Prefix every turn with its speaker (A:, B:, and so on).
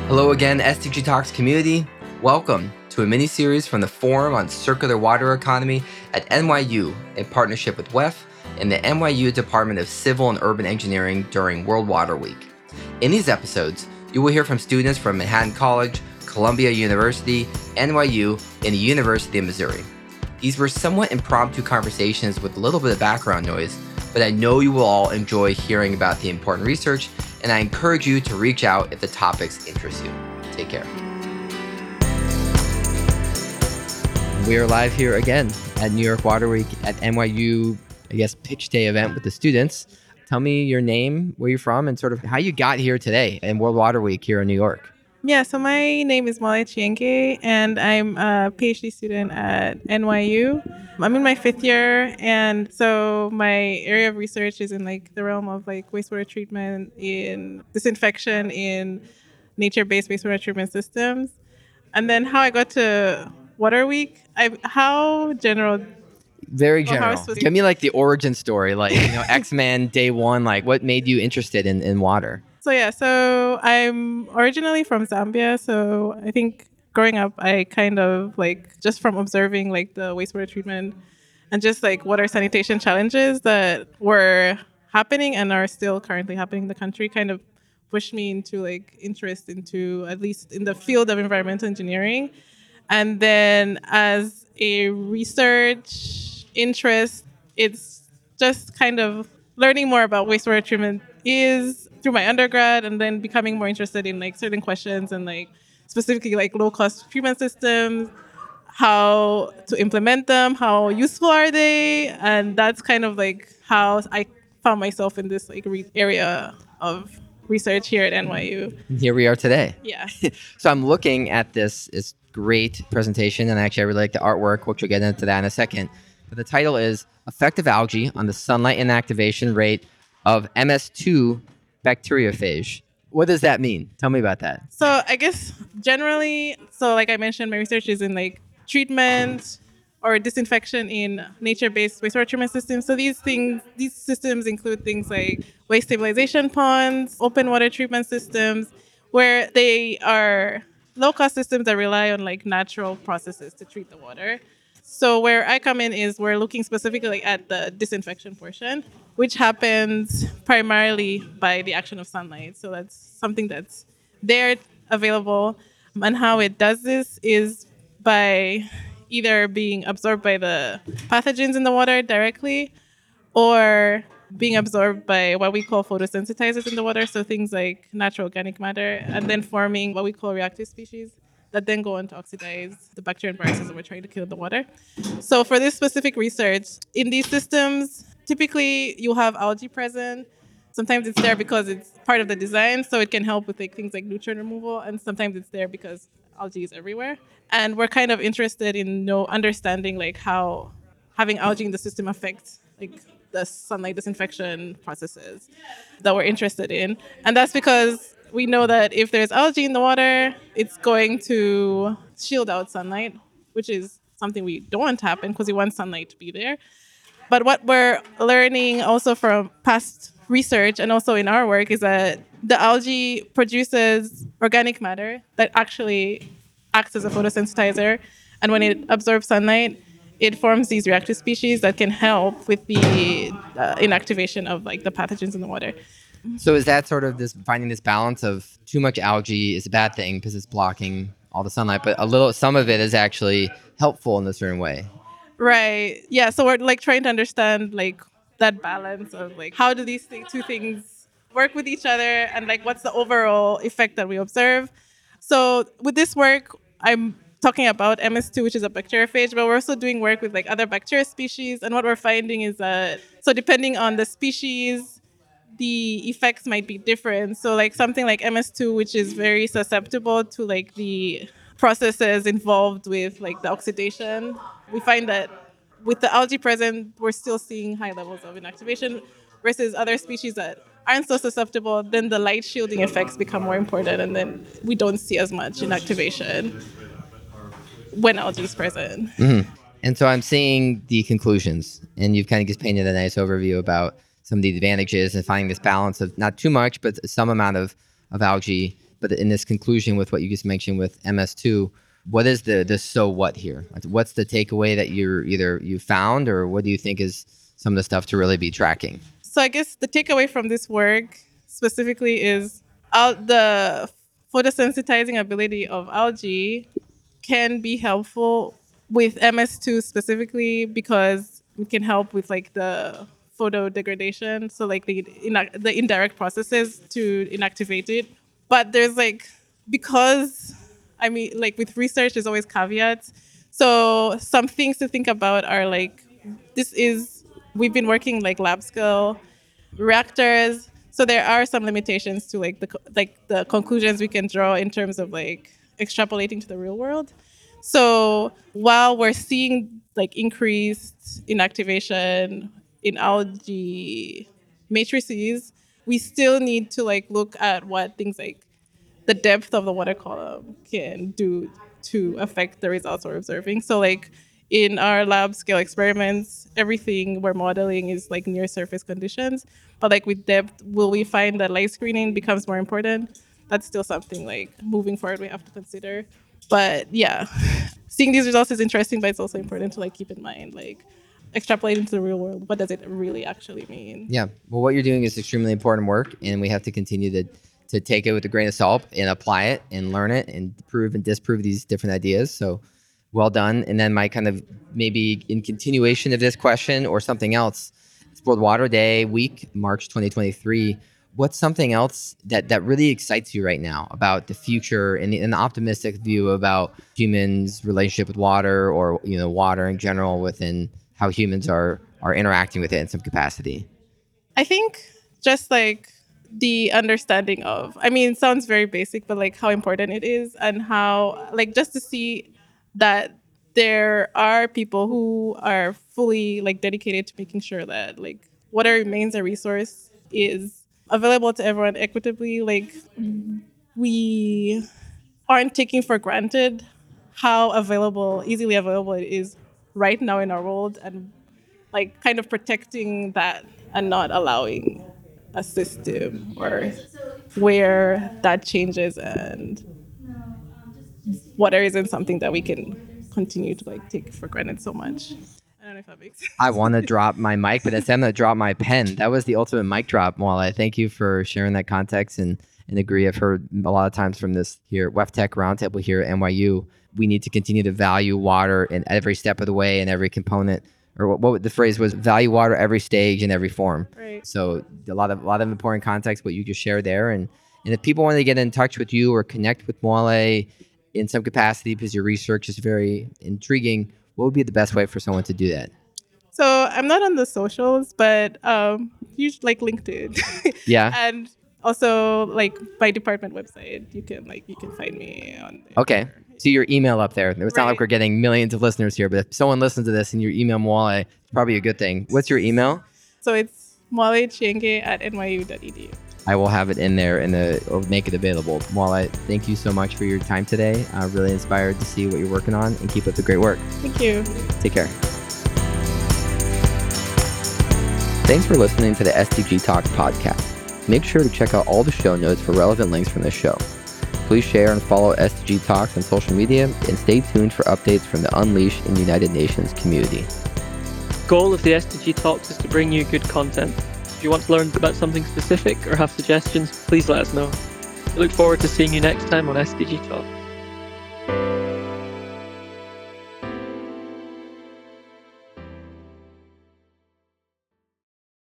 A: Hello again, SDG Talks community. Welcome to a mini-series from the Forum on Circular Water Economy at NYU in partnership with WEF and the NYU Department of Civil and Urban Engineering during World Water Week. In these episodes, you will hear from students from Manhattan College, Columbia University, NYU, and the University of Missouri. These were somewhat impromptu conversations with a little bit of background noise, but I know you will all enjoy hearing about the important research, and I encourage you to reach out if the topics interest you. Take care. We are live here again at New York Water Week at NYU, pitch day event with the students. Tell me your name, where you're from, and sort of how you got here today in World Water Week here in New York.
B: Yeah, so my name is Molly Chienke, and I'm a PhD student at NYU. I'm in my fifth year, and so my area of research is in the realm of wastewater treatment, in disinfection, in nature-based wastewater treatment systems. And then how I got to Water Week, how general?
A: Very general. Give me the origin story, X-Men day one, what made you interested in water?
B: So I'm originally from Zambia. So I think growing up, I kind of just from observing the wastewater treatment and just water sanitation challenges that were happening and are still currently happening in the country kind of pushed me into interest into, at least in the field of environmental engineering. And then as a research interest, it's just kind of learning more about wastewater treatment is through my undergrad, and then becoming more interested in certain questions and specifically low cost treatment systems, how to implement them, how useful are they, and that's kind of how I found myself in this area of research here at NYU.
A: Here we are today.
B: Yeah.
A: So I'm looking at this great presentation, and actually I really like the artwork, which we'll get into that in a second. But the title is Effective Algae on the Sunlight Inactivation Rate of MS2 Bacteriophage. What does that mean? Tell me about that.
B: So I guess generally, like I mentioned, my research is in treatment or disinfection in nature-based wastewater treatment systems. So these systems include things like waste stabilization ponds, open water treatment systems, where they are low-cost systems that rely on natural processes to treat the water. So where I come in is we're looking specifically at the disinfection portion, which happens primarily by the action of sunlight. So that's something that's there, available. And how it does this is by either being absorbed by the pathogens in the water directly, or being absorbed by what we call photosensitizers in the water. So things like natural organic matter, and then forming what we call reactive species that then go on to oxidize the bacteria and viruses that we're trying to kill in the water. So for this specific research, in these systems, typically you'll have algae present. Sometimes it's there because it's part of the design, so it can help with things like nutrient removal, and sometimes it's there because algae is everywhere. And we're kind of interested in understanding how having algae in the system affects the sunlight disinfection processes that we're interested in. And that's because we know that if there's algae in the water, it's going to shield out sunlight, which is something we don't want to happen because we want sunlight to be there. But what we're learning also from past research and also in our work is that the algae produces organic matter that actually acts as a photosensitizer. And when it absorbs sunlight, it forms these reactive species that can help with the inactivation of the pathogens in the water.
A: So is that sort of finding this balance of too much algae is a bad thing because it's blocking all the sunlight, but some of it is actually helpful in a certain way?
B: Right. Yeah. So we're trying to understand that balance of how do these two things work with each other, and what's the overall effect that we observe. So with this work, I'm talking about MS2, which is a bacteriophage, but we're also doing work with other bacteria species. And what we're finding is that, so depending on the species, the effects might be different. So something like MS2, which is very susceptible to the processes involved with the oxidation, we find that with the algae present, we're still seeing high levels of inactivation, versus other species that aren't so susceptible. Then the light shielding effects become more important, and then we don't see as much inactivation when algae is present.
A: Mm-hmm. And so I'm seeing the conclusions, and you've kind of just painted a nice overview about some of the advantages and finding this balance of not too much, but some amount of algae But in this conclusion with what you just mentioned with MS2, what is the so what here? Like, what's the takeaway that you found, or what do you think is some of the stuff to really be tracking?
B: So I guess the takeaway from this work specifically is the photosensitizing ability of algae can be helpful with MS2 specifically because it can help with like the photo degradation, so like the indirect processes to inactivate it. But there's like, because I mean, like with research, there's always caveats. So some things to think about are like, we've been working like lab scale reactors. So there are some limitations to like the conclusions we can draw in terms of like extrapolating to the real world. So while we're seeing like increased inactivation in algae matrices, we still need to like look at what things like the depth of the water column can do to affect the results we're observing. So like in our lab scale experiments, everything we're modeling is like near surface conditions. But like with depth, will we find that light screening becomes more important? That's still something like moving forward we have to consider. But yeah, seeing these results is interesting, but it's also important to like keep in mind like extrapolating to the real world. What does it really actually mean?
A: Yeah. Well, what you're doing is extremely important work, and we have to continue to take it with a grain of salt and apply it and learn it and prove and disprove these different ideas. So well done. And then my kind of maybe in continuation of this question or something else, it's World Water Day week, March 2023. What's something else that really excites you right now about the future and an optimistic view about humans' relationship with water, or water in general, within how humans are interacting with it in some capacity?
B: I think just like the understanding of, I mean, it sounds very basic, but like how important it is, and how like just to see that there are people who are fully like dedicated to making sure that like water remains a resource, is available to everyone equitably. Like we aren't taking for granted how easily available it is right now in our world, and like kind of protecting that and not allowing a system or where that changes and water isn't something that we can continue to like take for granted so much. I don't know if that makes sense.
A: I want to drop my mic, but instead I'm going to drop my pen. That was the ultimate mic drop, Mwale. Thank you for sharing that context and agree. I've heard a lot of times from this here WEFTech Roundtable here at NYU, we need to continue to value water in every step of the way and every component, or what the phrase was, value water every stage and every form.
B: Right.
A: So a lot of important context, what you just shared there. And if people want to get in touch with you or connect with Mwale in some capacity, because your research is very intriguing, what would be the best way for someone to do that?
B: So I'm not on the socials, but usually like LinkedIn.
A: Yeah.
B: And also like my department website. You can find me on there.
A: Okay. See your email up there. It's not like
B: Right.
A: we're getting millions of listeners here, but if someone listens to this and you email Mwale, it's probably a good thing. What's your email?
B: So it's mwalechienge@nyu.edu.
A: I will have it in there and I'll make it available. Mwale, thank you so much for your time today. I'm really inspired to see what you're working on, and keep up the great work.
B: Thank you.
A: Take care. Thanks for listening to the SDG Talks podcast. Make sure to check out all the show notes for relevant links from this show. Please share and follow SDG Talks on social media, and stay tuned for updates from the Unleashed and United Nations community.
C: The goal of the SDG Talks is to bring you good content. If you want to learn about something specific or have suggestions, please let us know. We look forward to seeing you next time on SDG Talks.